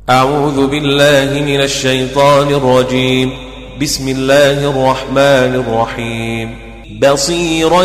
أعوذ بالله من الشيطان الرجيم. بسم الله الرحمن الرحيم. بصيرا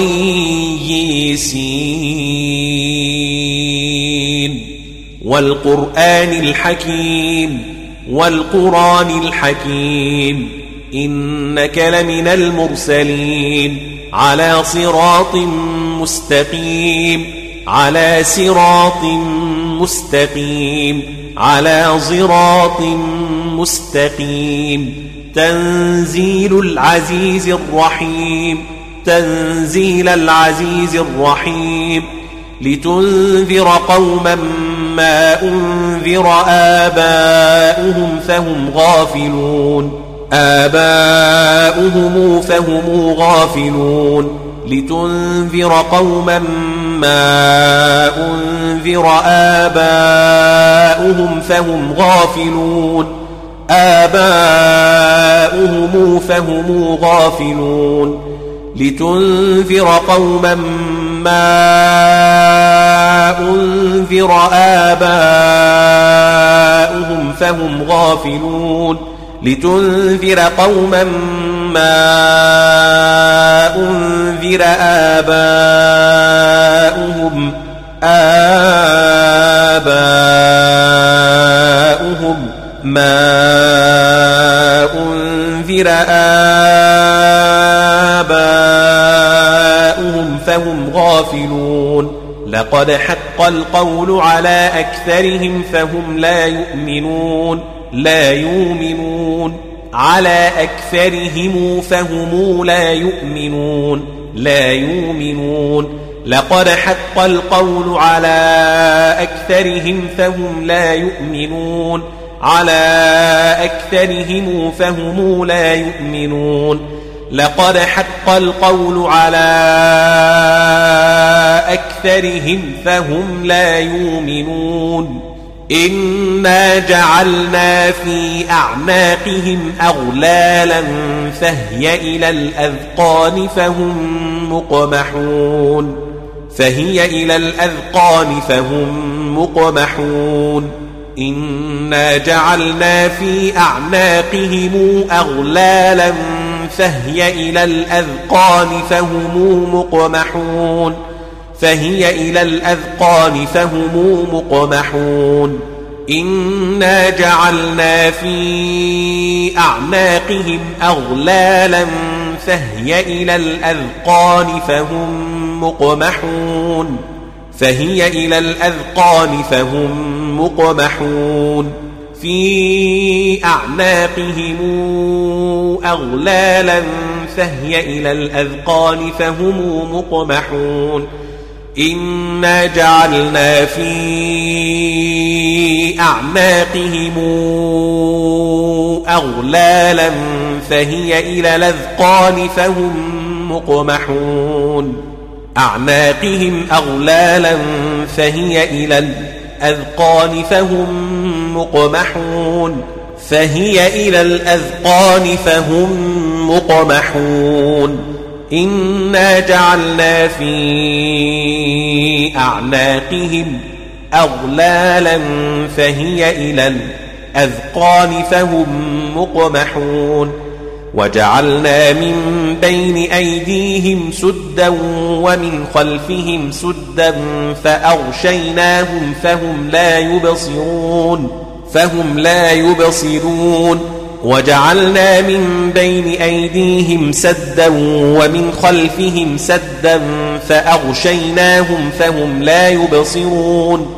يسين والقرآن الحكيم والقرآن الحكيم إنك لمن المرسلين على صراط مستقيم على صراط مستقيم على صراط مستقيم. تنزيل العزيز الرحيم تنزيل العزيز الرحيم. لتنذر قوما ما أنذر آباؤهم فهم غافلون فهم غافلون. لتنذر قوما ما أنذر آباؤهم فهم غافلون فهم غافلون. لتنذر قوما ما أنذر آباؤهم فهم غافلون. لتنذر قوما ما أنذر آباؤهم ما أنذر آباؤهم فهم غافلون. لقد حق القول على أكثرهم فهم لا يؤمنون على أكثرهم فهم لا يؤمنون. لقد حق القول على أكثرهم فهم لا يؤمنون على أكثرهم فهم لا يؤمنون. لقد حق القول على أكثرهم فهم لا يؤمنون. إنا جعلنا في أعناقهم أغلالا فهي إلى الأذقان فهم مقمحون. إنا جعلنا في أعناقهم أغلالا فهي إلى الأذقان فهم مقمحون. إنا جعلنا في أعناقهم أغلالا فهي إلى الأذقان فهم مقمحون. في أعناقهم أغلالا فهي إلى الأذقان فهم مقمحون. إنا جعلنا في أعناقهم أغلالا فهي إلى الأذقان فهم مقمحون. أعناقهم أغلالا فهي إلى الأذقان فهم مقمحون. إنا جعلنا في أعناقهم أغلالا فهي إلى الأذقان فهم مقمحون. وجعلنا من بين أيديهم سدا ومن خلفهم سدا فأغشيناهم فهم لا يبصرون. وجعلنا من بين أيديهم سدا ومن خلفهم سدا فأغشيناهم فهم لا يبصرون.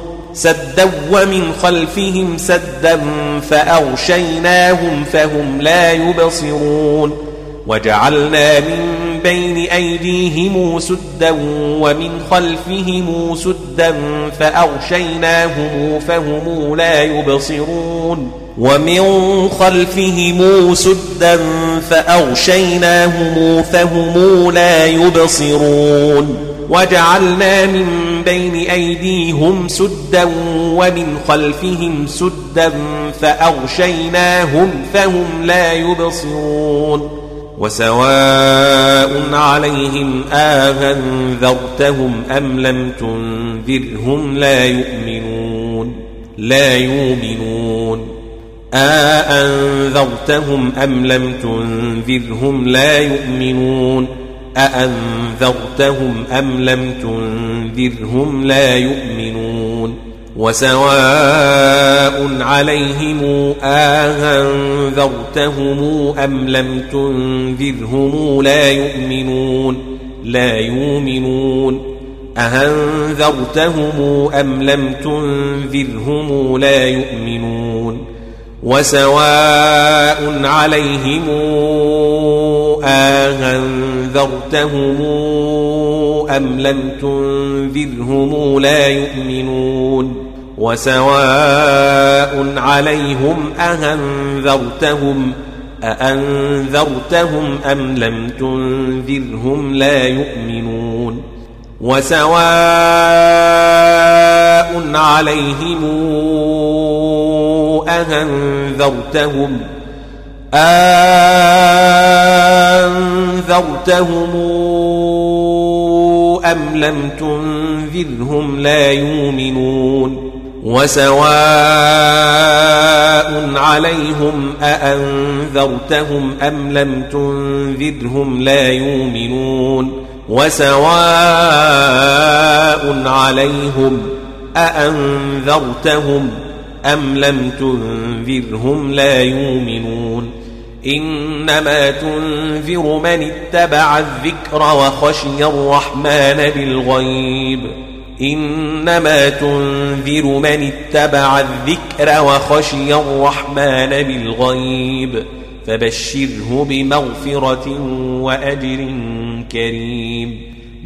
وجعلنا من بين أيديهم سدا ومن خلفهم سدا فأغشيناهم فهم لا يبصرون. ومن خلفهم سدا فأغشيناهم فهم لا يبصرون. وجعلنا من بين أيديهم سدا ومن خلفهم سدا فأغشيناهم فهم لا يبصرون. وسواء عليهم أنذرتهم أم لم تنذرهم لا يؤمنون أأنذرتهم أم لم تنذرهم لا يؤمنون أأنذرتهم أم لم تنذرهم لا يؤمنون وسواء عليهم أأنذرتهم أم لم تنذرهم لا يؤمنون أأنذرتهم أم لم تنذرهم لا يؤمنون وسواء عليهم أأنذرتهم أم لم تنذرهم لا يؤمنون وسواء عليهم أأنذرتهم أم لم تنذرهم لا يؤمنون وسواء عليهم أأنذرتهم أم لم تنذرهم لا يؤمنون وسواء عليهم أأنذرتهم أم لم تنذرهم لا يؤمنون وسواء عليهم أأنذرتهم أم لم تنذرهم لا يؤمنون إنما تنذر من اتبع الذكر وخشي الرحمن بالغيب إنما تنذر من اتبع الذكر وخشي الرحمن بالغيب فبشره بمغفرة وأجر كريم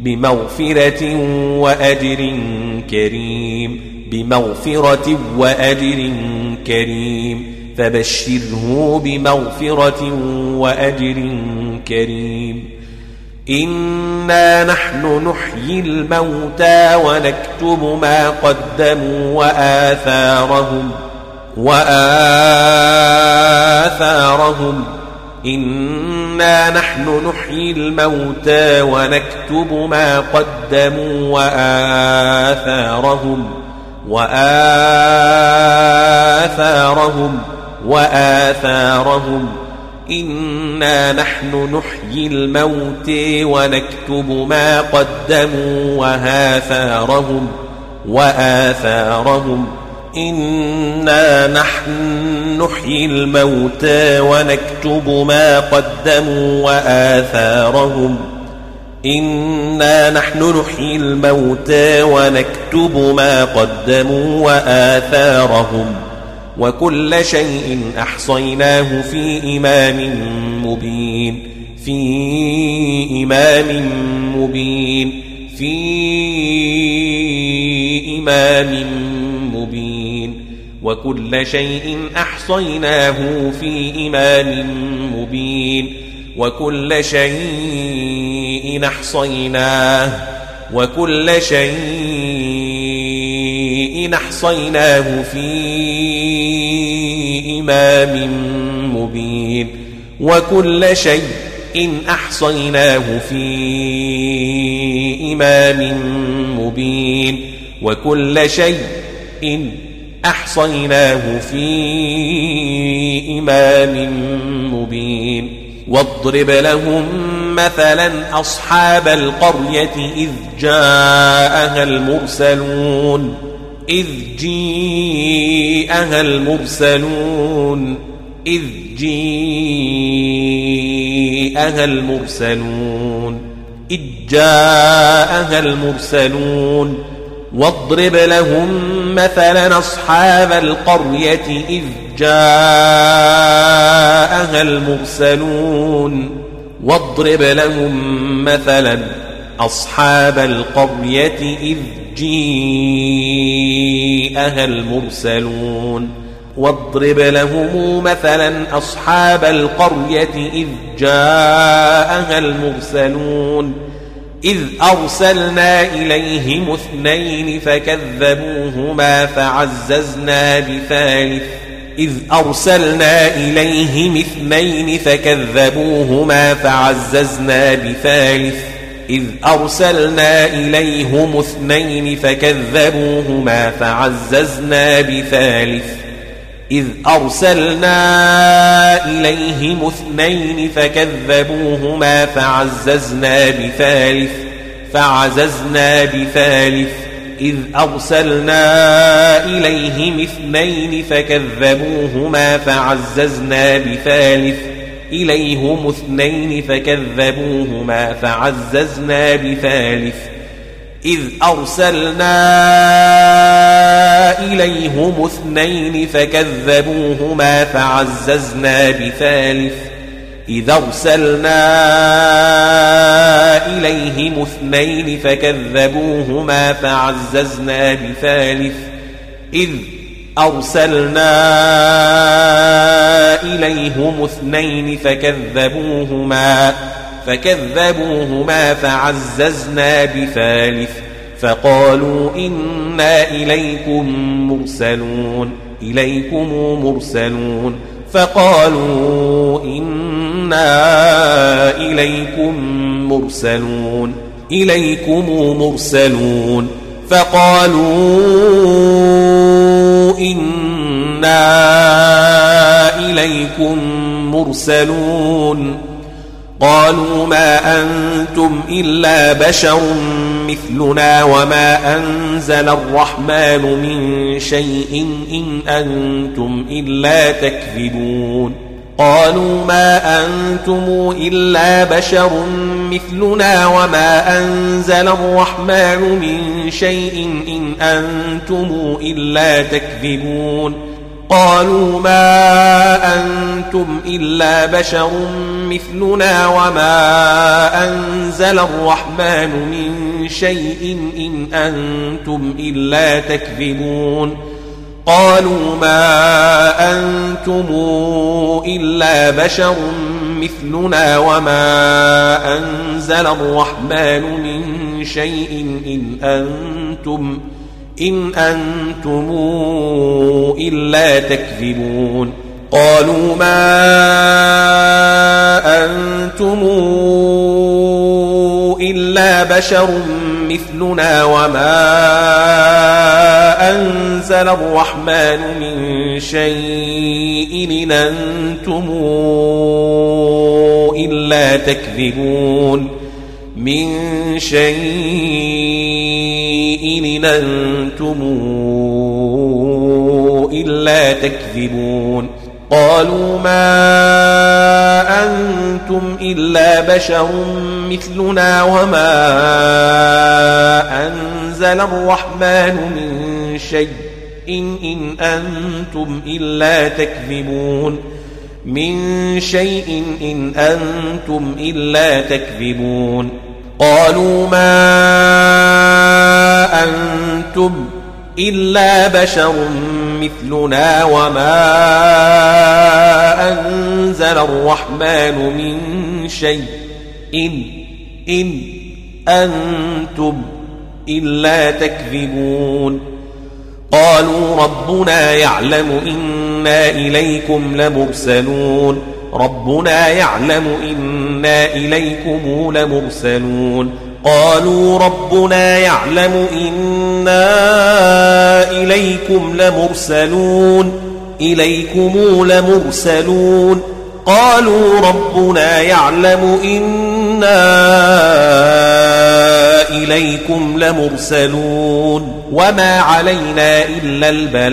بمغفرة وأجر كريم فبشره بمغفرة وأجر كريم إنا نحن نحيي الموتى ونكتب ما قدموا وآثارهم إنا نحن نحيي الموتى ونكتب ما قدموا وآثارهم إنا نحن نحيي الموتى ونكتب ما قدموا وآثارهم إنا نحن نحيي الموتى ونكتب ما قدموا وآثارهم إنا نحن نحيي الموتى ونكتب ما قدموا وآثارهم وكل شيء أحصيناه في إمام مبين وكل شيء أحصيناه في إمام مبين وكل شيء أحصيناه في إمام مبين وكل شيء أحصيناه في إمام مبين وكل شيء أحصيناه في إمام مبين واضرب لهم مثلا أصحاب القرية إذ جاءها المرسلون واضرب لهم مثلا أصحاب القرية إذ جاءها المرسلون واضرب لهم مثلا أصحاب القرية إذ جاءها المرسلون واضرب لهم مثلا أصحاب القرية إذ جاءها المرسلون إذ أرسلنا إليهم 2 فكذبوهما فعززنا بثالث إذ أرسلنا إليهم 2 فكذبوهما فعززنا بثالث إذ أرسلنا إليهم 2 فكذبوهما فعززنا بثالث إذ أرسلنا إليهم 2 فكذبوهما فعززنا بثالث إذ أرسلنا إليهم 2 فكذبوهما فعززنا بثالث إذ أرسلنا إليهم 2 فكذبوهما فعززنا بثالث فقالوا إنا إليكم مرسلون فقالوا إنا إليكم مرسلون فقالوا إنا إليكم مرسلون قالوا ما أنتم إلا بشر مثلنا وما أنزل الرحمن من شيء إن أنتم إلا تكذبون قالوا ما أنتم إلا بشر مثلنا وما أنزل الرحمن من شيء إن أنتم إلا تكذبون قالوا ما أنتم إلا بشر مثلنا وما أنزل الرحمن من شيء إن أنتم إلا تكذبون قالوا ما أنتم إلا بشر مثلنا وما أنزل الرحمن من شيء إن أنتم إلا تكذبون قالوا ما أنتم إلا بشر مثلنا وما أنزل الرحمن من شيء إن أنتم إلا تكذبون إن أنتم إلا تكذبون قالوا ما أنتم إلا بشر مثلنا وما أنزل الرحمن من شيء إن أنتم إلا تكذبون إن أنتم إلا تكذبون قالوا ما أنتم إلا بشر مثلنا وما أنزل الرحمن من شيء إن أنتم إلا تكذبون قالوا ربنا يعلم إنا إليكم لمرسلون قالوا ربنا يعلم إنا إليكم لمرسلون قالوا ربنا يعلم إنا إليكم لمرسلون وما علينا إلا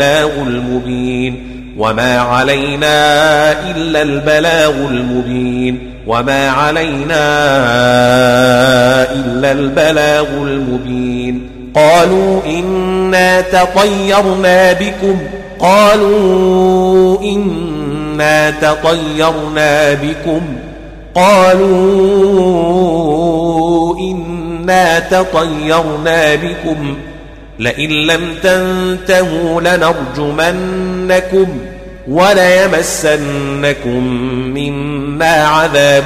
البلاغ المبين قالوا إنا تطيرنا بكم قالوا إنا تطيرنا بكم لئن لم تنتهوا لنرجمنكم وليمسنكم منا عذاب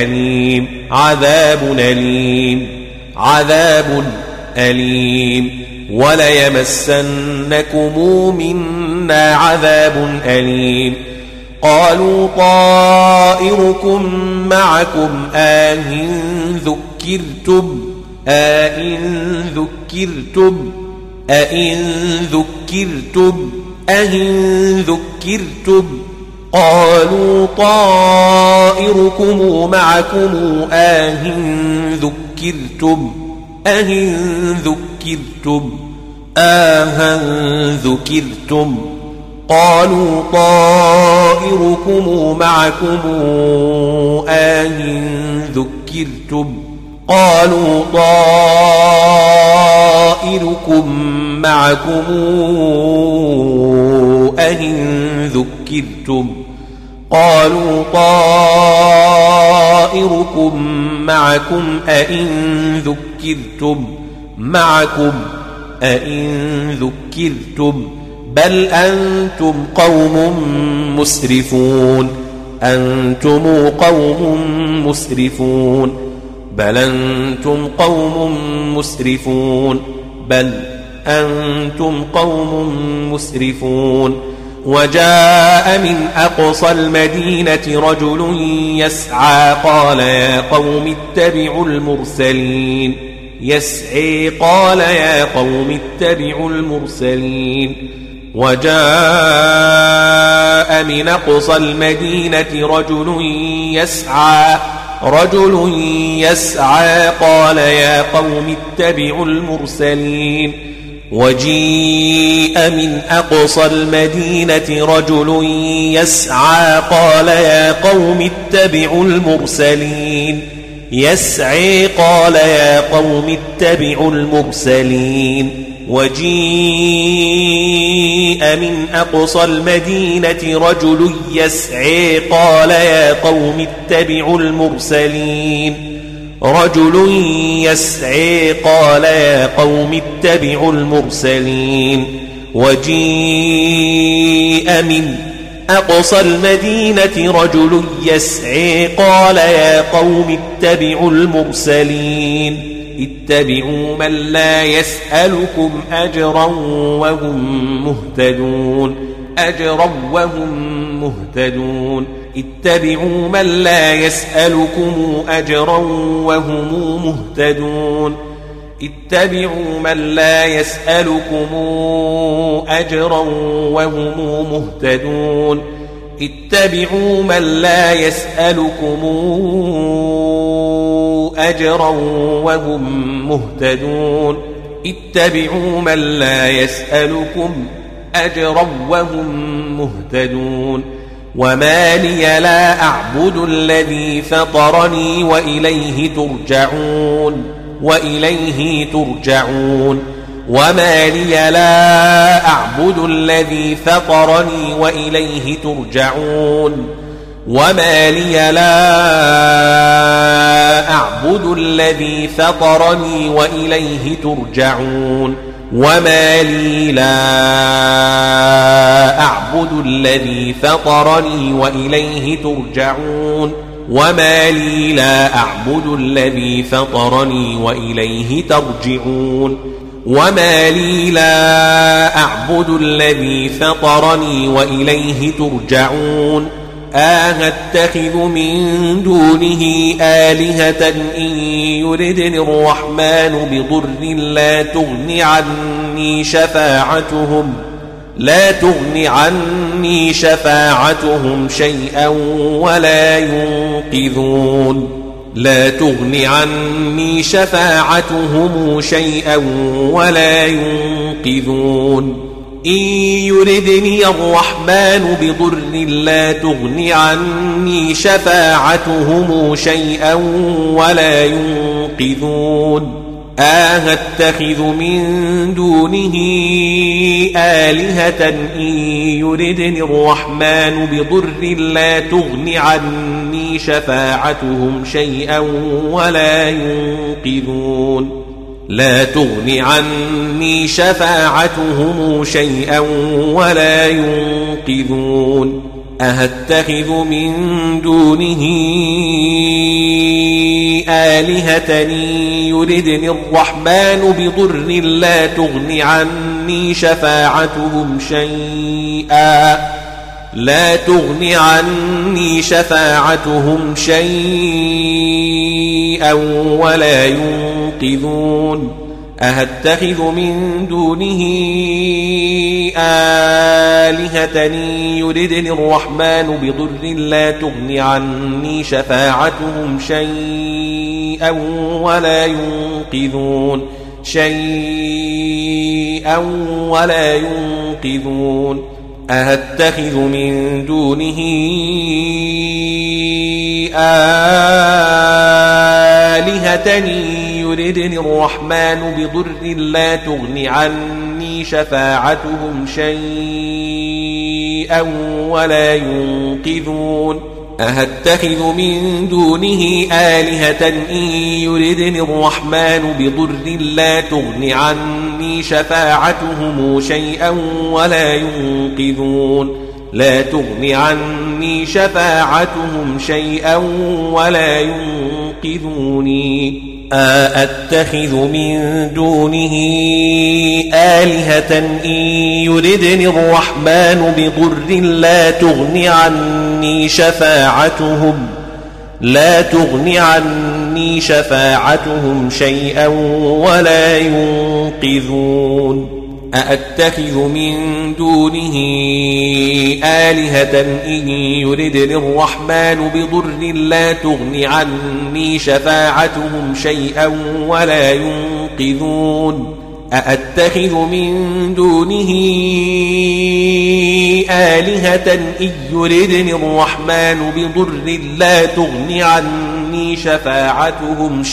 أليم وليمسنكم منا عذاب أليم قالوا طائركم معكم أئن أهن ذكرتم قالوا طائركم معكم أهن ذكرتم قالوا طائركم معكم أهن ذكرتم قالوا طائركم معكم أهن ذكرتم قالوا طائركم معكم أئن ذكرتم بل أنتم قوم مسرفون بل أنتم قوم مسرفون وجاء من أقصى المدينة رجل يسعى قال يا قوم اتبعوا المرسلين وجاء من أقصى المدينة رجل يسعى قال يا قوم اتبعوا المرسلين وجيء من أقصى المدينة رجل يسعى قال يا قوم اتبعوا المرسلين وجيء من أقصى المدينة رجل يسعى قال يا قوم اتبعوا المرسلين وجيء من أقصى المدينة رجل يسعى قال يا قوم اتبعوا المرسلين اتبعوا من لا يسألكم أجرا وهم مهتدون اتبعوا من لا يسألكم أجرا وهم مهتدون اتبعوا من لا يسألكم أجرا وهم مهتدون اتبعوا من لا يسألكم أجرا وهم مهتدون اتبعوا من لا يسألكم أجرا وهم مهتدون وما لي لا أعبد الذي فطرني وإليه ترجعون وما لي لا أعبد الذي فطرني وإليه ترجعون وما لي لا أعبد الذي فطرني وإليه ترجعون وما لي لا أعبد الذي فطرني وإليه ترجعون وما لي لا أعبد الذي فطرني وإليه ترجعون وما لي لا أعبد الذي فطرني وإليه ترجعون أتخذ من دونه آلهة إن يردني الرحمن بضر لا تغن عني شفاعتهم شيئا ولا ينقذون إن يردني الرحمن بضر لا تغن عني شفاعتهم شيئا ولا ينقذون أتخذ من دونه آلهة إن يردني الرحمن بضر لا تغن عني شفاعتهم شيئا ولا ينقذون أتخذ من دونه آلهة يردني الرحمن بضر لا تغن عني شفاعتهم شيئا ولا ينقذون أهتخذ من دونه آلهة يردني الرحمن بضر لا تغن عني شفاعتهم شيئا ولا ينقذون أهتخذ من دونه آلهة يردني الرحمن بضر لا تغن عني شفاعتهم شيئا ولا ينقذون أهتخذ من دونه آلهة إن يردني الرحمن بضر لا تغن عني شفاعتهم شيئا ولا ينقذون لا تغن عني شفاعتهم شيئا ولا ينقذوني أأتخذ من دونه آلهة إن يردني الرحمن بضر لا تغن عني شفاعتهم شيئا ولا ينقذون أأتخذ من دونه آلهة إن يردني الرحمن بضر لا تغن عني شفاعتهم شيئا ولا ينقذون أأتخذ من دونه آلهة إن يردني الرحمن بضر لا تغن عني شفاعتهم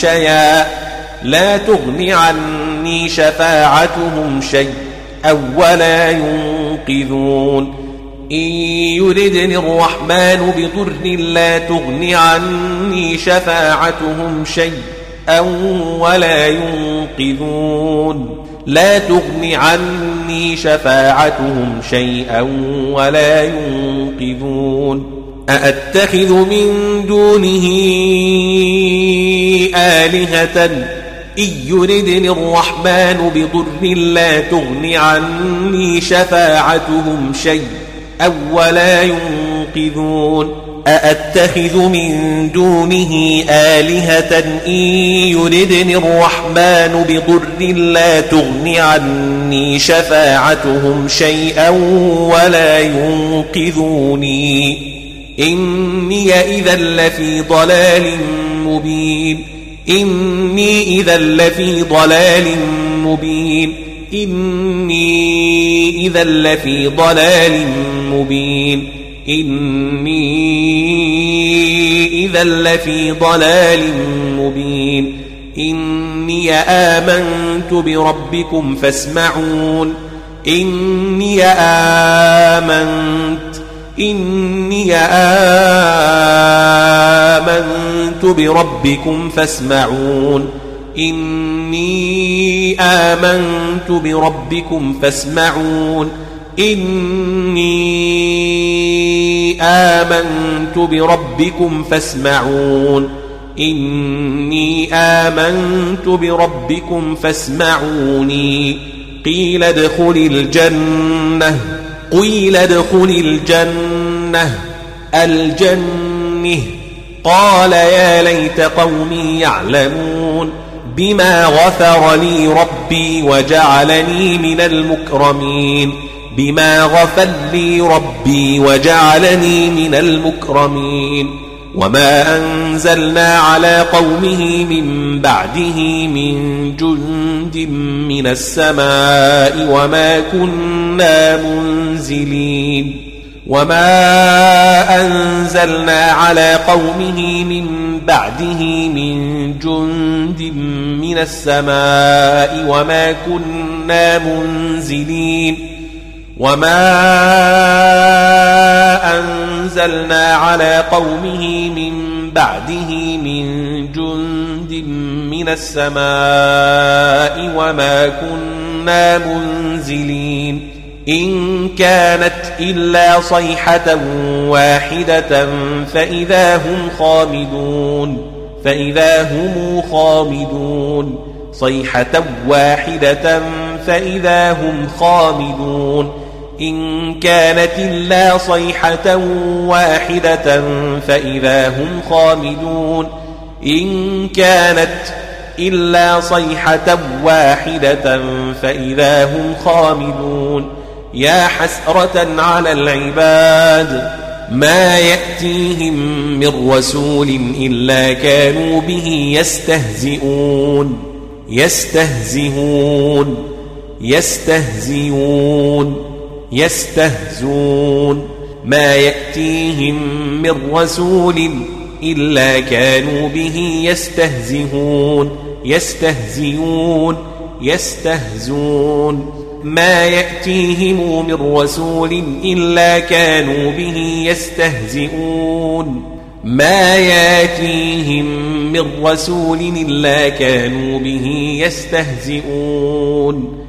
شيئا ولا ينقذون إن يردني الرحمن بضر لا تغن عني شفاعتهم شيئا ولا ينقذون لا تغن عني شفاعتهم شيئا ولا ينقذون أأتخذ من دونه آلهة إن يردني الرحمن بضر لا تغن عني شفاعتهم شيئا ولا ينقذون أأتخذ من دونه آلهة إن يردني الرحمن بضر لا تغن عني شفاعتهم شيئا ولا ينقذوني إني إذا لفي ضلال مبين إني إذا لفي ضلال مبين إني آمنت بربكم فاسمعون إني آمنت بربكم فاسمعون إني آمنت بربكم فاسمعون إني آمنت بربكم فاسمعون إني آمنت بربكم فاسمعوني قيل ادخل الجنة قال يا ليت قومي يعلمون بما غفر لي ربي وجعلني من المكرمين وما أنزلنا على قومه من بعده من جند من السماء وما كنا منزلين وما أنزلنا على قومه من بعده من جند من السماء وما كنا منزلين إن كانت إلا صيحة واحدة فإذا هم خامدون صيحة واحدة فإذا هم خامدون إن كانت إلا صيحة واحدة فإذا هم خامدون إن كانت إلا صيحة واحدة فإذا هم خامدون يا حسرة على العباد ما يأتيهم من رسول إلا كانوا به يستهزئون يستهزئون ما يأتيهم من رسول إلا كانوا به يستهزئون ما يأتيهم من رسول إلا كانوا به يستهزئون ما يأتيهم من رسول إلا كانوا به يستهزئون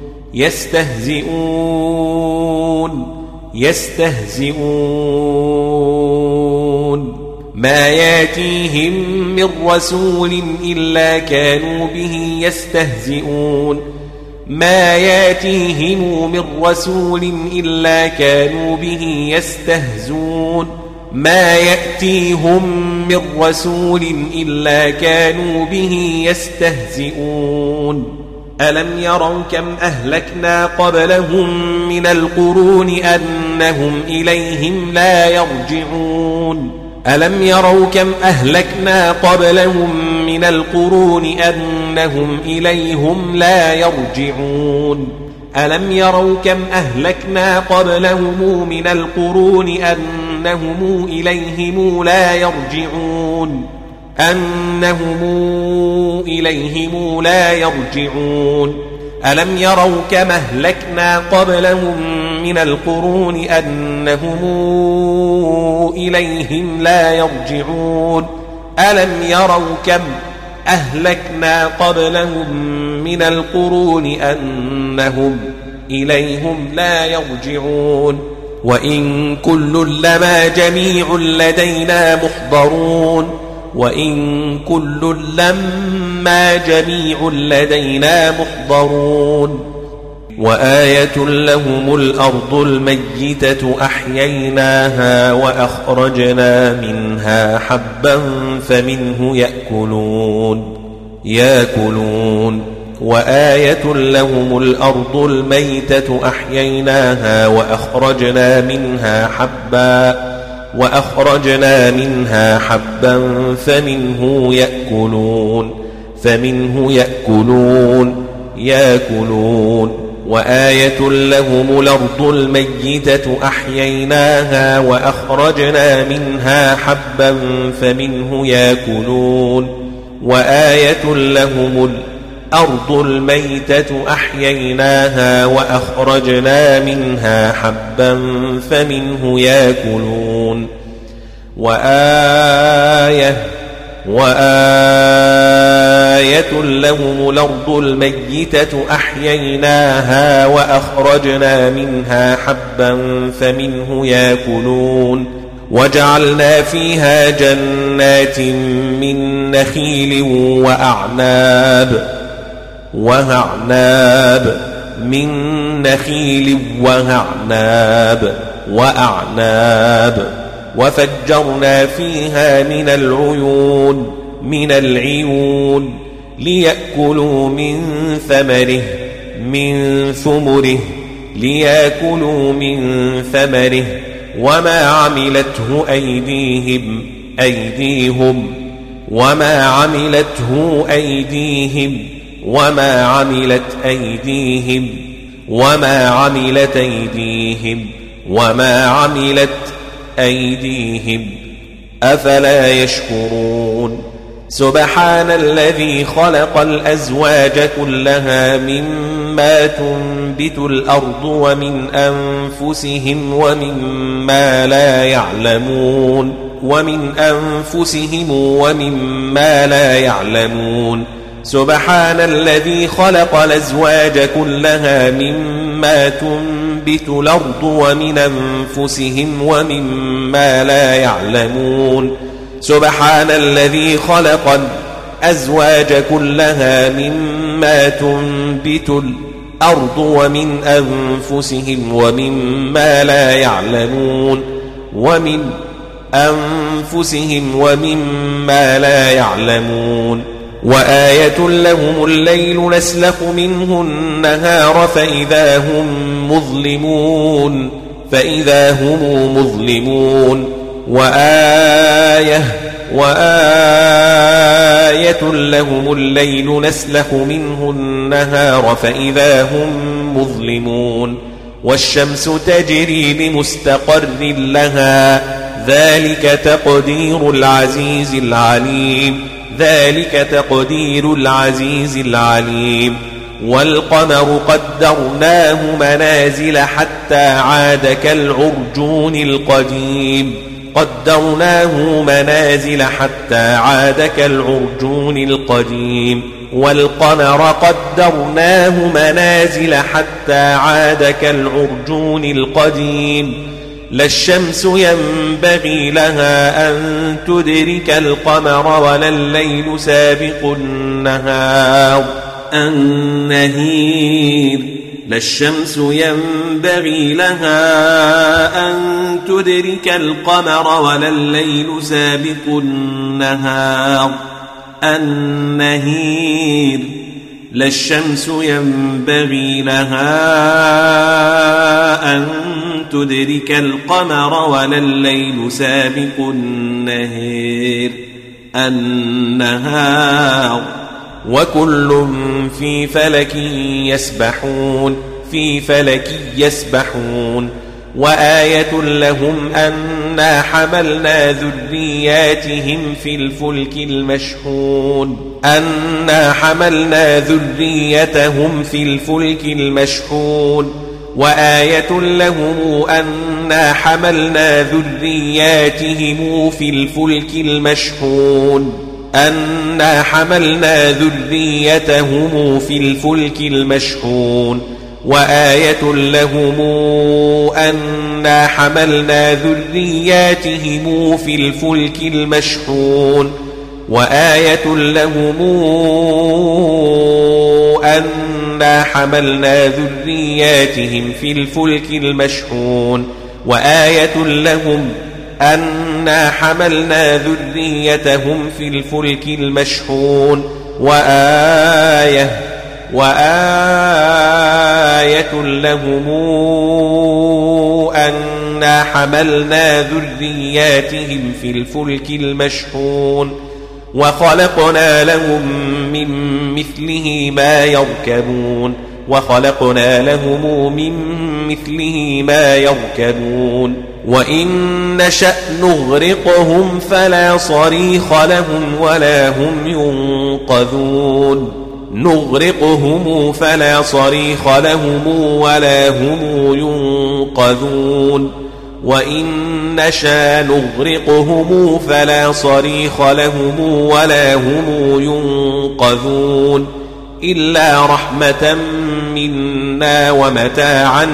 ما يأتيهم من رسول إلا كانوا به يستهزئون ما يأتيهم من رسول إلا كانوا به يستهزئون ما يأتيهم من رسول إلا كانوا به يستهزئون ألم يروا كم أهلكنا قبلهم من القرون أنهم إليهم لا يرجعون ألم يروا كم أهلكنا قبلهم من القرون أنهم إليهم لا يرجعون ألم يروا كم أهلكنا قبلهم من القرون أنهم إليهم لا يرجعون ألم يروا كم أهلكنا قبلهم من القرون أنهم إليهم لا يرجعون ألم يروا كم أهلكنا قبلهم من القرون أنهم إليهم لا يرجعون وإن كل لما جميع لدينا محضرون وآية لهم الأرض الميتة أحييناها وأخرجنا منها حبا فمنه يأكلون وآية لهم الأرض الميتة أحييناها وأخرجنا منها حبا فمنه يأكلون وآية لهم الأرض الميتة أحييناها وأخرجنا منها حبا فمنه يأكلون وآية لهم الأرض الميتة أحييناها وأخرجنا منها حبا فمنه يأكلون وآية لهم الأرض الميتة أحييناها وأخرجنا منها حبا فمنه يأكلون وجعلنا فيها جنات من نخيل وأعناب وفجرنا فيها من العيون ليأكلوا من ثمره وما عملته أيديهم وما عملت أيديهم أفلا يشكرون سبحان الذي خلق الأزواج كلها مما تنبت الأرض ومن أنفسهم ومما لا يعلمون سبحان الذي خلق الأزواج كلها مما تنبت الأرض ومن أنفسهم ومما لا يعلمون سبحان الذي خلق الأزواج كلها مما تنبت الأرض ومن أنفسهم ومما لا يعلمون وآية لهم الليل نسلخ منه النهار فإذا هم مظلمون وآية لهم الليل نسلخ منه النهار فإذا هم مظلمون والشمس تجري لمستقر لها ذلك تقدير العزيز العليم والقمر قدرناه منازل حتى عاد كالعرجون القديم والقمر قدرناه منازل حتى عاد كالعرجون القديم لا الشمس ينبغي لها أن تدرك القمر ولا الليل سابق النهار لا الشمس ينبغي لها أن تدرك القمر ولا الليل سابق النهار لا الشمس ينبغي لها أن تدرك القمر ولا الليل سابق النهار وكل في فلك يسبحون وآية لهم أنا حملنا ذرياتهم في الفلك المشحون وآية لهم أنا حملنا ذرياتهم في الفلك المشحون وآية لهم أنا حملنا ذرياتهم في الفلك المشحون وآية لهم أنا حملنا ذرياتهم في الفلك المشحون وآية لهم أنا حملنا ذريتهم في الفلك المشحون وآية لهم أنا حملنا ذرياتهم في الفلك المشحون وخلقنا لهم من مثله ما يركبون وإن نشأ نغرقهم فلا صريخ لهم ولا هم ينقذون وإن نشأ نغرقهم فلا صريخ لهم ولا هم ينقذون إلا رحمة منا ومتاعا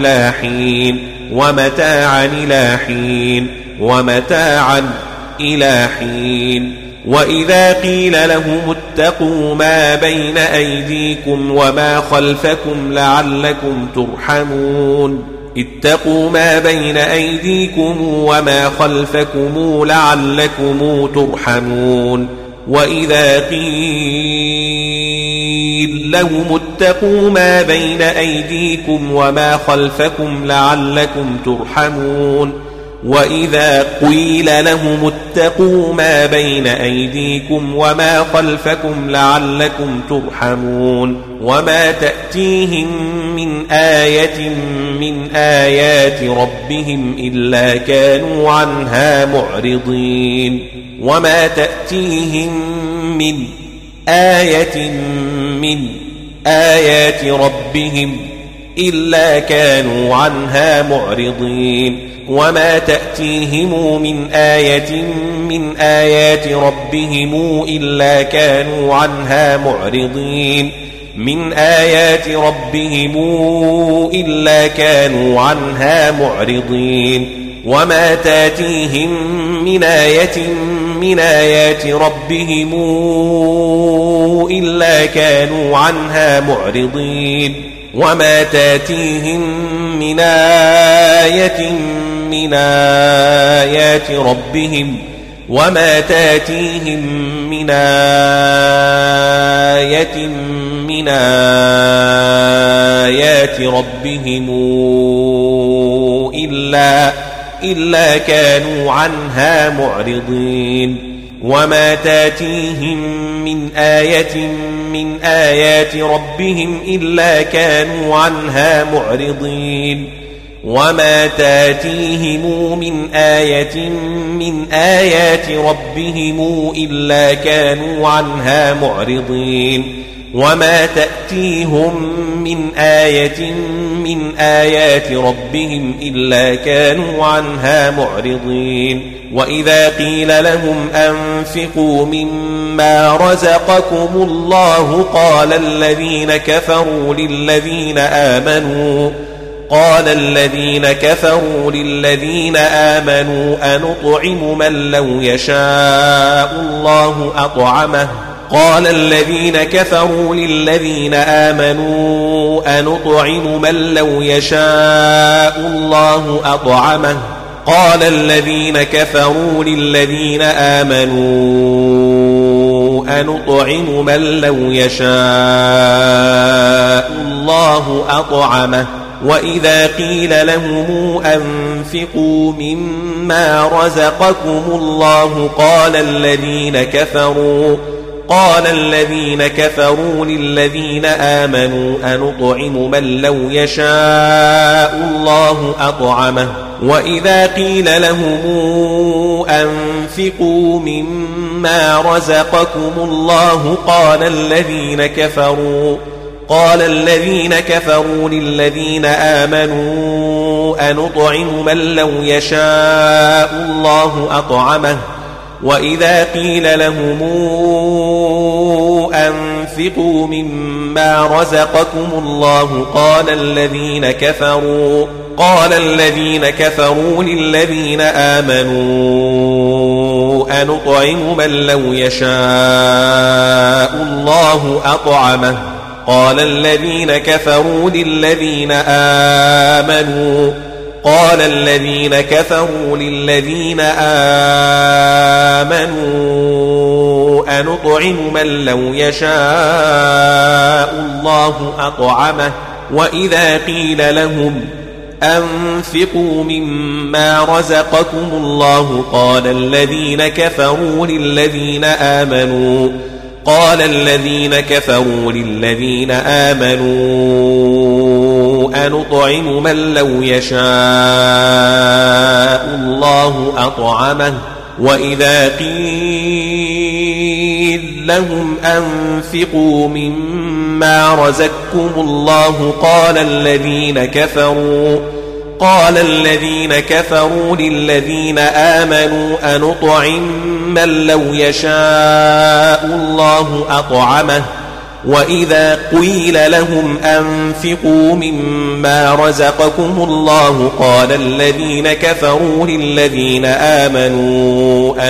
إلى حين وإذا قيل لهم اتقوا ما بين أيديكم وما خلفكم لعلكم ترحمون وإذا قيل لهم اتقوا ما بين أيديكم وما خلفكم لعلكم ترحمون وإذا قيل لهم اتقوا ما بين أيديكم وما خلفكم لعلكم ترحمون وما تأتيهم من آية من آيات ربهم إلا كانوا عنها معرضين وما تأتيهم من آية من آيات ربهم إلا كانوا عنها معرضين وما تأتيهم من آية من آيات ربهم إلا كانوا عنها معرضين من آيات ربهم إلا كانوا عنها معرضين وما تأتيهم من آية من آيات ربهم إلا كانوا عنها معرضين وما تأتيهم من آية من آيات ربهم وما تاتيهم من آية من آيات ربهم إلا كانوا عنها معرضين وما تاتيهم من آية من آيات ربهم إلا كانوا عنها معرضين وما تاتيهم من آية من آيات ربهم إلا كانوا عنها معرضين وما تأتيهم من آية من آيات ربهم إلا كانوا عنها معرضين وإذا قيل لهم أنفقوا مما رزقكم الله قال الذين كفروا للذين آمنوا أنطعم من لو يشاء الله أطعمه قال الذين كفروا للذين آمنوا أنطعم من لو يشاء الله أطعمه قال الذين كفروا للذين آمنوا أنطعم من لو يشاء الله أطعمه وإذا قيل لهم أنفقوا مما رزقكم الله قال الذين كفروا للذين آمنوا أنطعم من لو يشاء الله أطعمه وإذا قيل لهم أنفقوا مما رزقكم الله قال الذين كفروا للذين آمنوا أنطعم من لو يشاء الله أطعمه وإذا قيل لهم أنفقوا مما رزقكم الله قال الذين كفروا للذين آمنوا أنطعم من لو يشاء الله أطعمه قال الذين كفروا للذين آمنوا أنطعم من لو يشاء الله أطعمه وإذا قيل لهم أنفقوا مما رزقكم الله قال الذين كفروا للذين آمنوا أنطعم من لو يشاء الله أطعمه وإذا قيل لهم أنفقوا مما رزقكم الله قال الذين كفروا للذين آمنوا أنطعم من لو يشاء الله أطعمه وإذا قيل لهم أنفقوا مما رزقكم الله قال الذين كفروا للذين آمنوا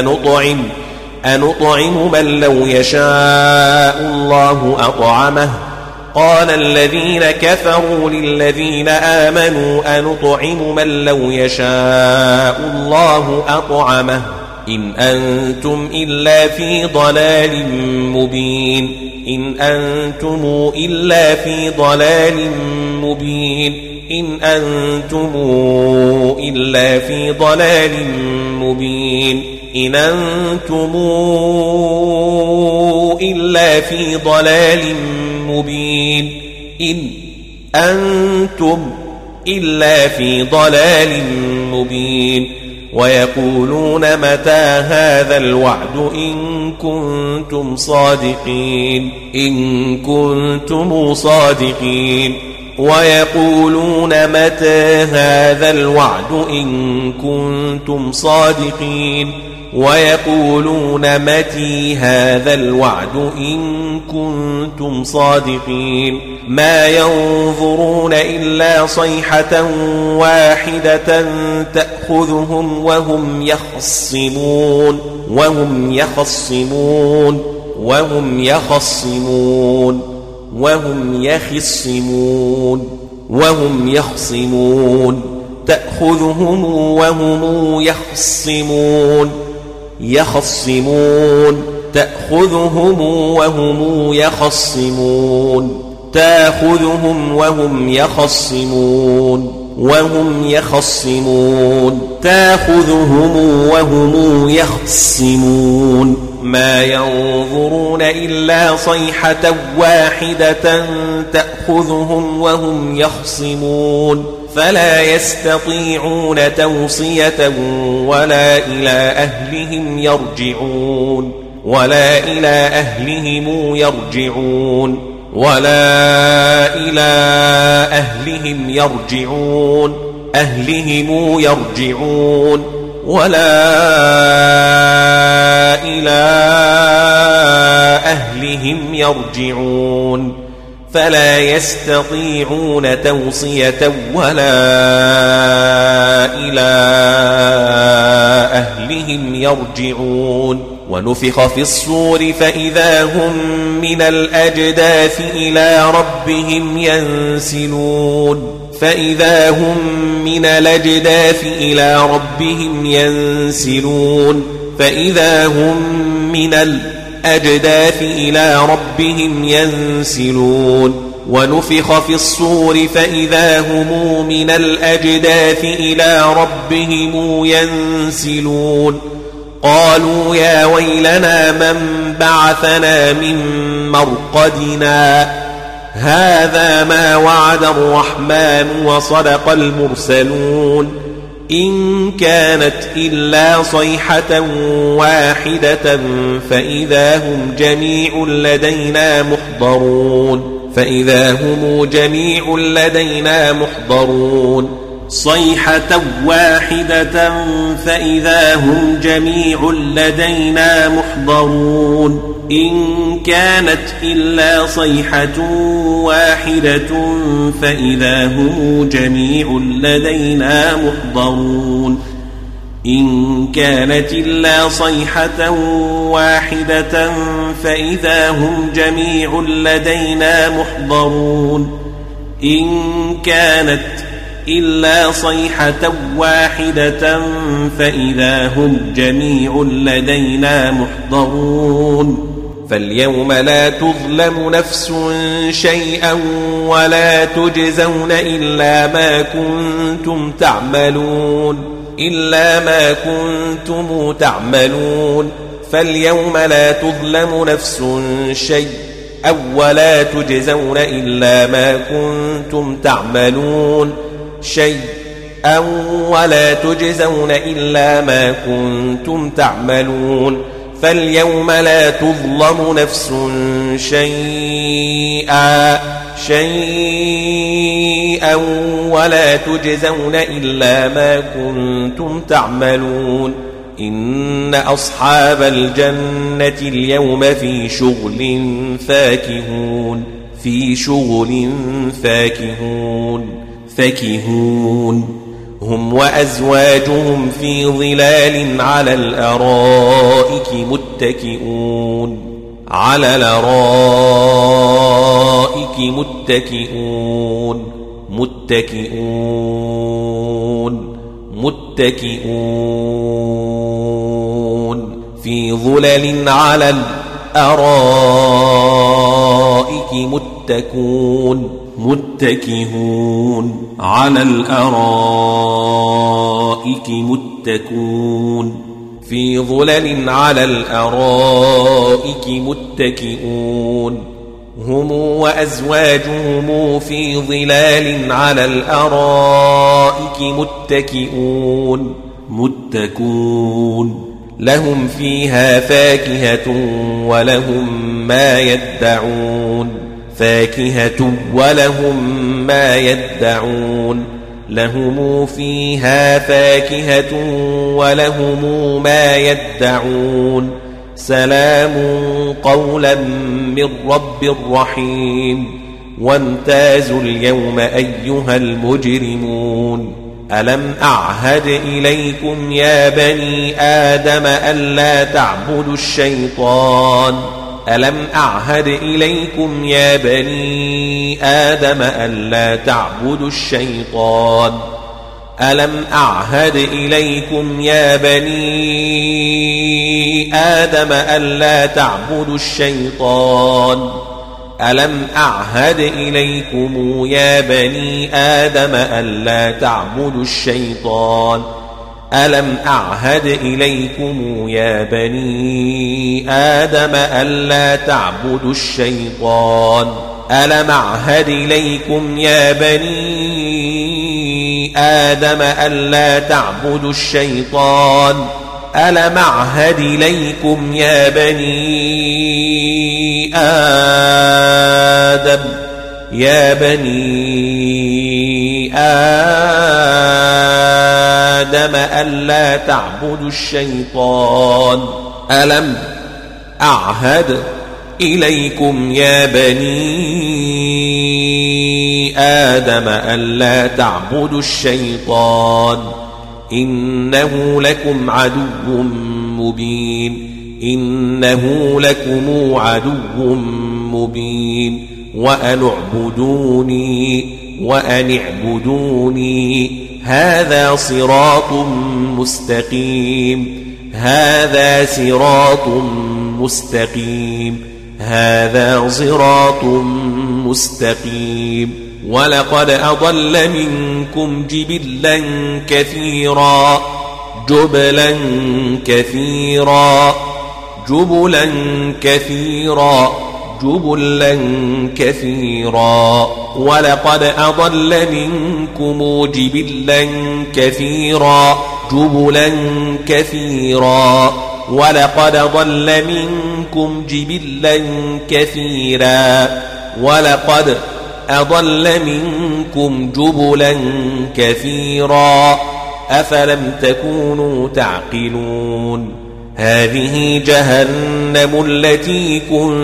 أنطعم من لو يشاء الله أطعمه قال الذين كفروا للذين آمنوا أنطعم من لو يشاء الله أطعمه إن أنتم إلا في ضلال مبين إن أنتم إلا في ضلال مبين إن أنتم إلا في ضلال مبين إن أنتم إلا في ضلال مبين إن أنتم إلا في ضلال مبين ويقولون متى هذا الوعد إن كنتم صادقين ويقولون متى هذا الوعد إن كنتم صادقين ويقولون متى هذا الوعد إن كنتم صادقين ما ينظرون إلا صيحة واحدة تأخذهم وهم يخصمون تأخذهم وهم يخصمون يخصمون تأخذهم وهم يخصمون تأخذهم وهم يخصمون تأخذهم وهم يخصمون ما ينظرون إلا صيحة واحدة تأخذهم وهم يخصمون فلا يستطيعون توصية ولا إلى أهلهم يرجعون فلا يستطيعون توصية ولا إلى أهلهم يرجعون ونفخ في الصور فإذا هم من الأجداث إلى ربهم ينسلون ونفخ في الصور فإذا هم من الأجداث إلى ربهم ينسلون قالوا يا ويلنا من بعثنا من مرقدنا هذا ما وعد الرحمن وصدق المرسلون إن كانت إلا صيحة واحدة فإذا هم جميع لدينا محضرون صيحة واحدة فإذا هم جميع لدينا محضرون إن كانت إلا صيحة واحدة فإذا هم جميع لدينا محضرون إن كانت إلا صيحة واحدة فإذا هم جميع لدينا محضرون إن كانت إلا صيحة واحدة فإذا هم جميع لدينا محضرون فاليوم لا تظلم نفس شيئا ولا تجزون إلا ما كنتم تعملون فاليوم لا تظلم نفس شيئا ولا تجزون إلا ما كنتم تعملون فاليوم لا تظلم نفس شيئا ولا تجزون إلا ما كنتم تعملون إن أصحاب الجنة اليوم في شغل فاكهون هم وأزواجهم في ظلال على الأرائك متكئون في ظلل على الأرائك متكئون على الأرائك في ظلل على الأرائك متكئون هم وأزواجهم في ظلال على الأرائك متكئون لهم فيها فاكهة ولهم ما يدعون لهم فيها فاكهة ولهم ما يدعون سلام قولا من رب رحيم وامتازوا اليوم أيها المجرمون ألم أعهد إليكم يا بني آدم ألا تعبدوا الشيطان ألم أعهد إليكم يا بني آدم ألا تعبدوا الشيطان ألم أعهد إليكم يا بني آدم ألا تعبدوا الشيطان ألم أعهد إليكم يا بني آدم ألا تعبدوا الشيطان ألم أعهد إليكم يا بني آدم ألا تعبدوا الشيطان ألم أعهد إليكم يا بني آدم ألا تعبدوا الشيطان ألم أعهد إليكم يا بني آدم ألا تعبدوا الشيطان ألم أعهد إليكم يا بني آدم ألا تعبدوا الشيطان إنه لكم عدو مبين وأن اعبدوني هذا صراط مستقيم ولقد أضل منكم جبلا كثيرا ولقد أضل منكم جبلا كثيرا ولقد أضل منكم جبلا كثيرا أفلم تكونوا تعقلون هذه جهنم التي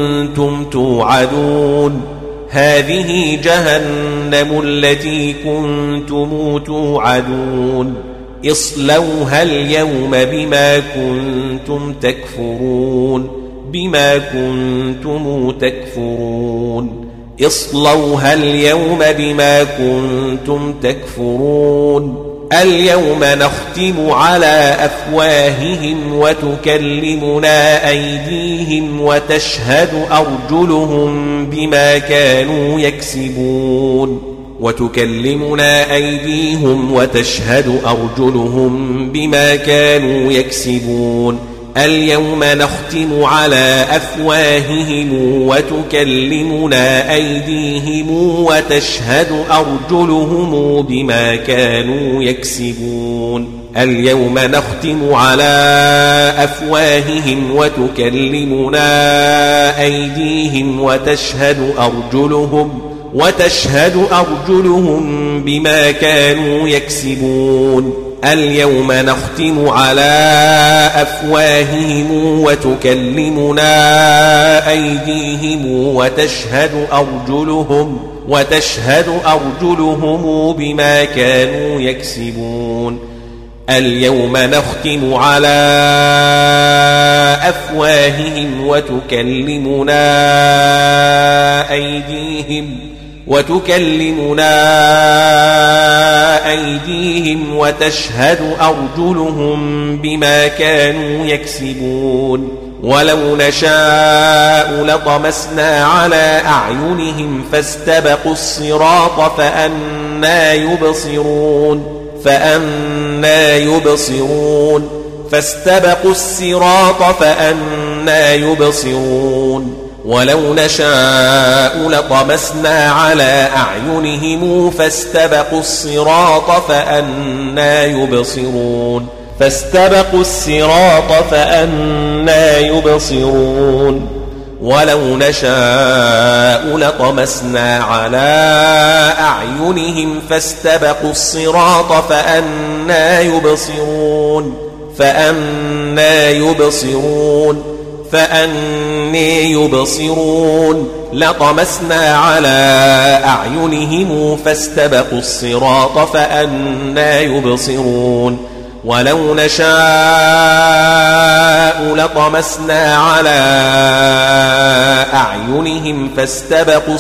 كنتم توعدون اصلوها اليوم بما كنتم تكفرون اليوم نختم على أفواههم وتكلمنا أيديهم وتشهد أرجلهم بما كانوا يكسبون اليوم نختم على أفواههم وتكلمنا أيديهم وتشهد أرجلهم بما كانوا يكسبون اليوم نختم على أفواههم وتكلمنا أيديهم وتشهد أرجلهم بما كانوا يكسبون اليوم نختم على أفواههم وتكلمنا أيديهم وتشهد أرجلهم بما كانوا يكسبون اليوم نختم على أفواههم وتكلمنا أيديهم وتشهد أرجلهم بما كانوا يكسبون ولو نشاء لطمسنا على أعينهم فاستبقوا الصراط فأنى يبصرون ولو نشاء لطمسنا على أعينهم فاستبقوا الصراط فأنى يبصرون ولو نشاء لطمسنا على أعينهم فاستبقوا الصراط فأنى يبصرون لطمسنا على أعينهم فاستبقوا الصراط فأنى يبصرون ولو نشاء لطمسنا على أعينهم فاستبقوا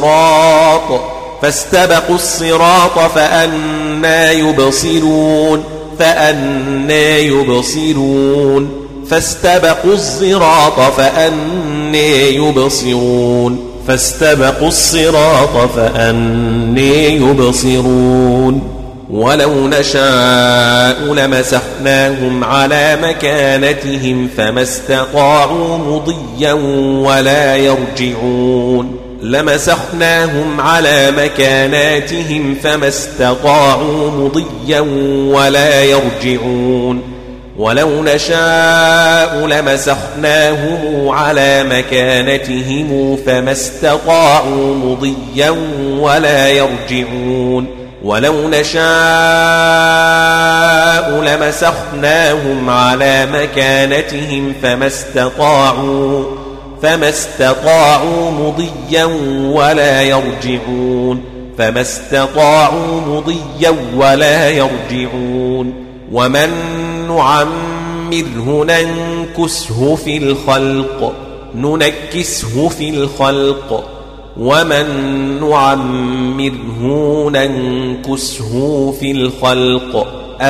الصراط فأنى يبصرون فاستبقوا الصراط فأني يبصرون ولو نشاء لمسخناهم على مكانتهم فما استطاعوا مضيا ولا يرجعون ولو نشاء لمسخناهم على مكانتهم فما استطاعوا مضيا ولا يرجعون ولو نشاء لمسخناهم على مكانتهم فما استطاعوا مضيا ولا يرجعون ومن نعمره ننكسه في الخلق ومن نعمره ننكسه في الخلق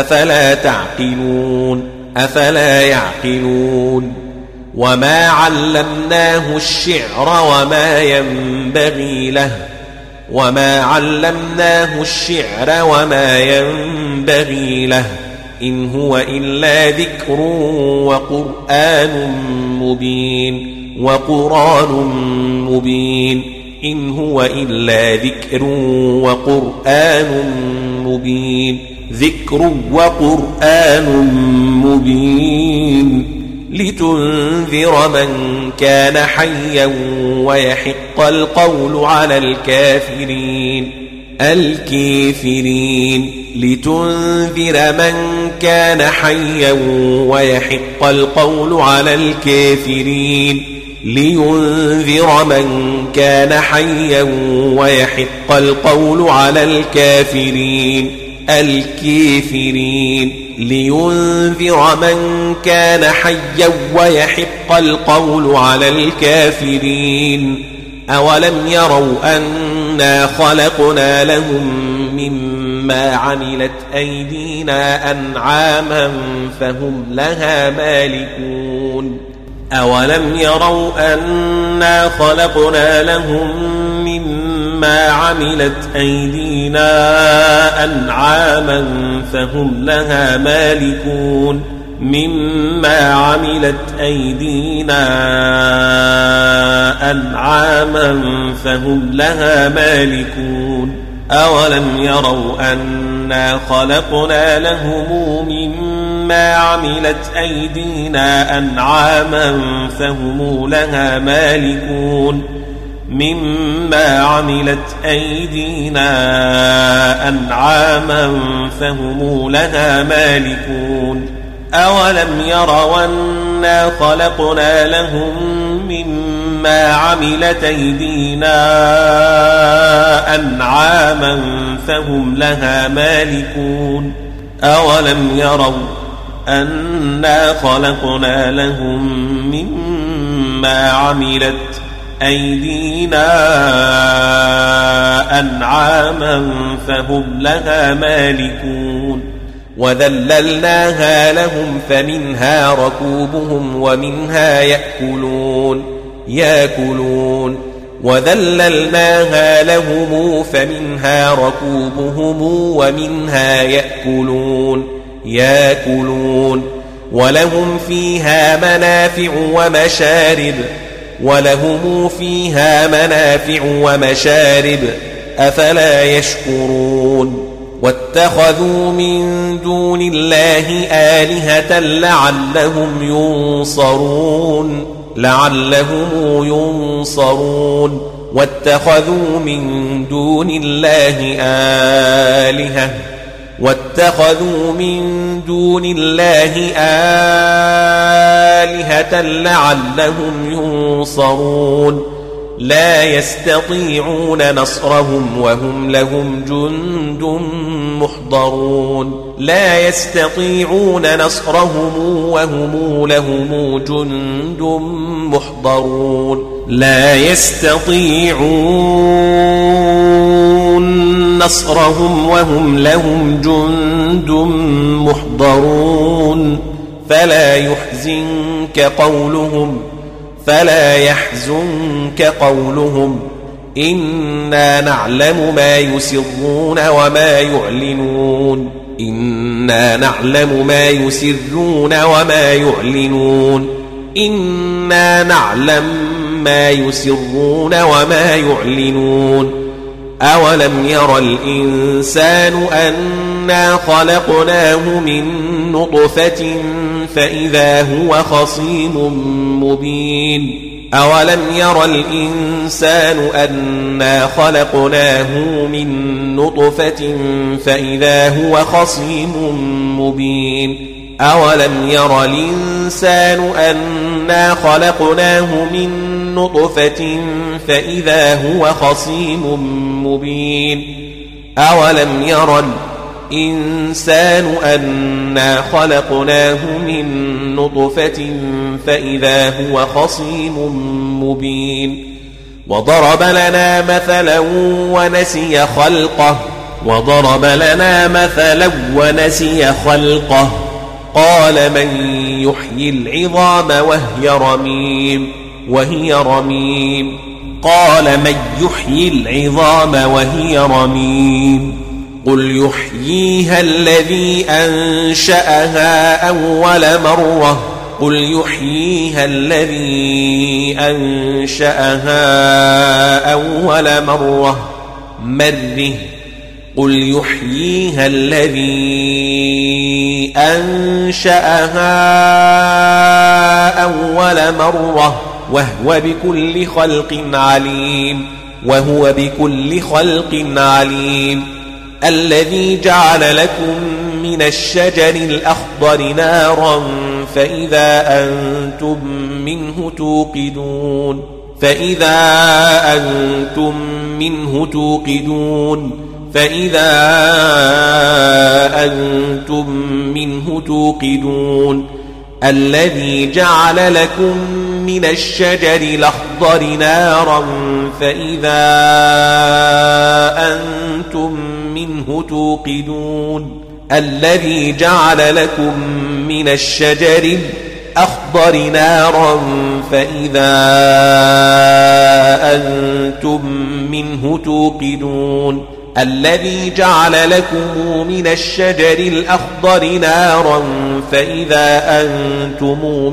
أفلا يعقلون وما علمناه الشعر وما ينبغي له إن هو إلا ذكر وقرآن مبين لتنذر من كان حيا ويحق القول على الكافرين لتنذر من كان حيا ويحق القول على الكافرين لينذر من كان حيا ويحق القول على الكافرين لينذر من كان حيا ويحق القول على الكافرين أولم يروا أنا خلقنا لهم مما عملت أيدينا أنعاما فهم لها مالكون أولم يروا أنا خلقنا لهم مما عملت أيدينا أنعاما فهم لها مالكون أولم يروا أنا خلقنا لهم مما عملت أيدينا أنعاما فهم لها مالكون أولم يروا أنا خلقنا لهم مما عملت أيدينا أنعاما فهم لها مالكون أولم يروا أنا خلقنا لهم مما عملت أيدينا أنعاما فهم لها مالكون وذللناها لهم فمنها ركوبهم ومنها يأكلون وذللناها لهم فمنها ركوبهم ومنها يأكلون ولهم فيها منافع ومشارب أفلا يشكرون واتخذوا من دون الله آلهة لعلهم ينصرون واتخذوا من دون الله آلهة لعلهم ينصرون لا يستطيعون نصرهم وهم لهم جند محضرون فلا يحزنك قولهم إنا نعلم ما يسرون وما يعلنون إنا نعلم ما يسرون وما يعلنون إنا نعلم ما يسرون وما يعلنون أولم ير الإنسان أنا خلقناه من نطفة فإذا هو خصيم مبين أولم ير الإنسان أنا خلقناه من نطفة فإذا هو خصيم مبين أولم ير الإنسان أنا خلقناه من نطفة فإذا هو خصيم مبين أولم ير الإنسان أنا خلقناه من نطفة فإذا هو خصيم مبين وضرب لنا مثلا ونسي خلقه قال من يحيي العظام وهي رميم قال من يحيي العظام وهي رميم قل يحييها الذي أنشأها أول مرة قل يحييها الذي أنشأها أول مرة وهو بكل خلق عليم الذي جعل لكم من الشجر الأخضر نارا فإذا أنتم منه توقدون الذي جعل لكم من الشجر الأخضر نارا فإذا أنتم منه توقدون الذي جعل لكم من الشجر الأخضر نارا فإذا أنتم منه توقدون الذي جعل لكم من الشجر الأخضر نارا فإذا أنتم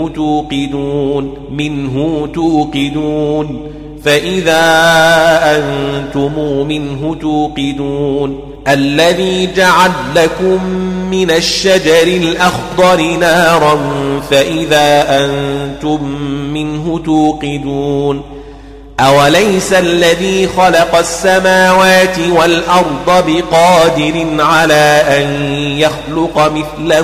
منه توقدون الذي جعل لكم من الشجر الأخضر نارا فإذا أنتم منه توقدون أوليس الذي خلق السماوات والأرض بقادر على أن يخلق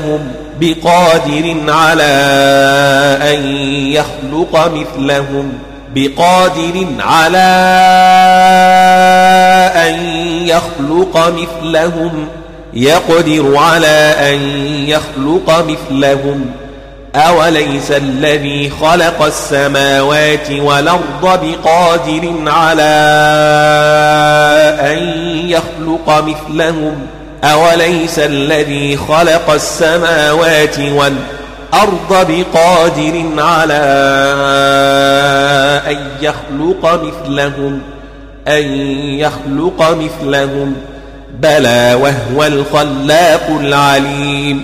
مثلهم يقدر على أن يخلق مثلهم أوليس الذي خلق السماوات والأرض بقادر على أن يخلق مثلهم أوليس الذي خلق السماوات والأرض بقادر على أن يخلق مثلهم بلى وهو الخلاق العليم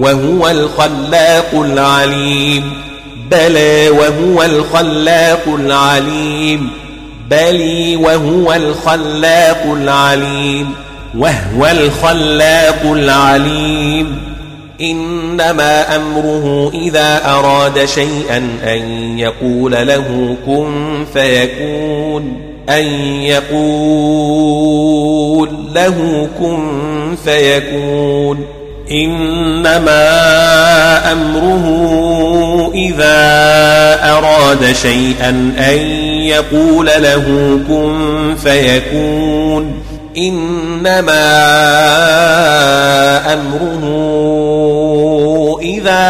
بلى وهو الخلاق العليم بلي وهو الخلاق العليم إنما أمره إذا أراد شيئا أن يقول له كن فيكون إنما أمره إذا أراد شيئا أن يقول له كن فيكون إنما أمره إذا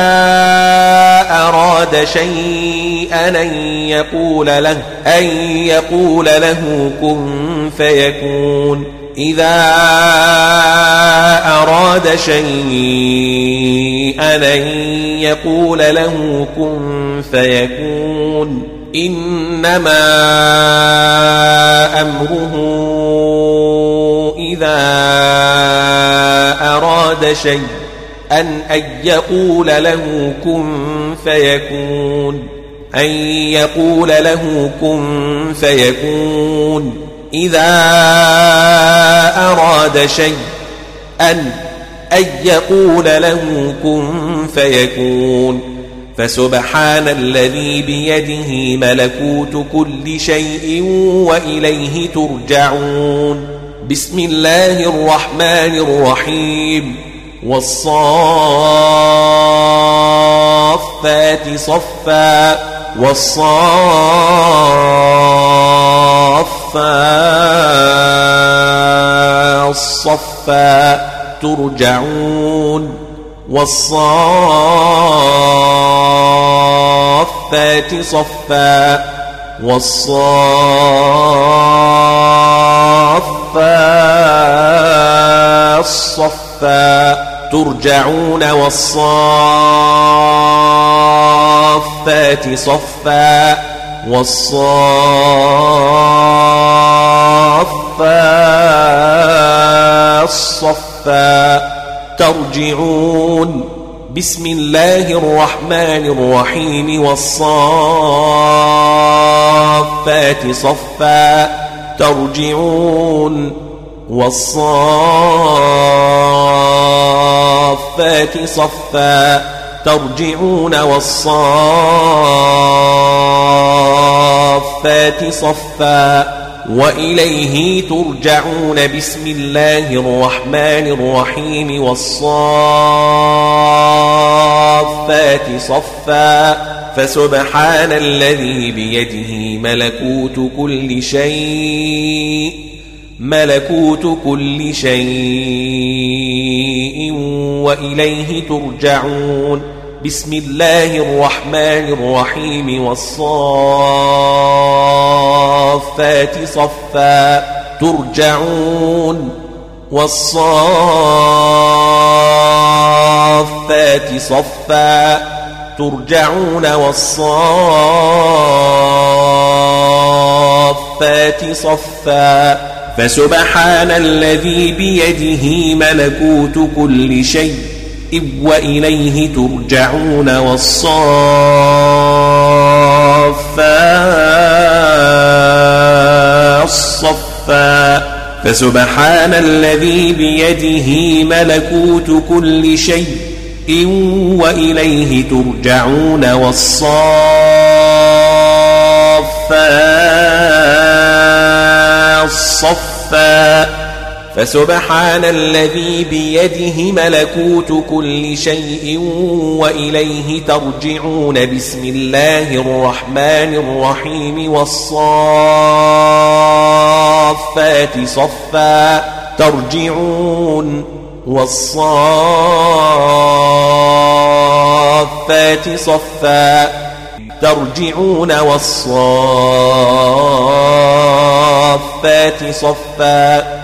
أراد شيئا أن يقول له كن فيكون إذا أراد شيئا أن يقول له كن فيكون إنما أمره إذا أراد شيئا أن يقول له كن فيكون أن يقول له كن فيكون إذا أراد شيئا أن يقول له كن فيكون فسبحان الذي بيده ملكوت كل شيء وإليه ترجعون بسم الله الرحمن الرحيم والصافات صفا والصافات صفا ترجعون والصافات صفا والصافات صفا ترجعون والصافات صفا والصافات صفا ترجعون بسم الله الرحمن الرحيم والصافات صفا ترجعون والصافات صفا ترجعون والصافات صفا وإليه ترجعون بسم الله الرحمن الرحيم والصافات صفا فسبحان الذي بيده ملكوت كل شيء وإليه ترجعون بسم الله الرحمن الرحيم والصافات صفا ترجعون والصافات صفا ترجعون والصافات صفا فسبحان الذي بيده ملكوت كل شيء وإليه ترجعون والصافات صفا فسبحان الذي بيده ملكوت كل شيء وإليه ترجعون والصافات صفا فسبحان الذي بيده ملكوت كل شيء وإليه ترجعون بسم الله الرحمن الرحيم والصافات صفا ترجعون والصافات صفا ترجعون والصافات صفا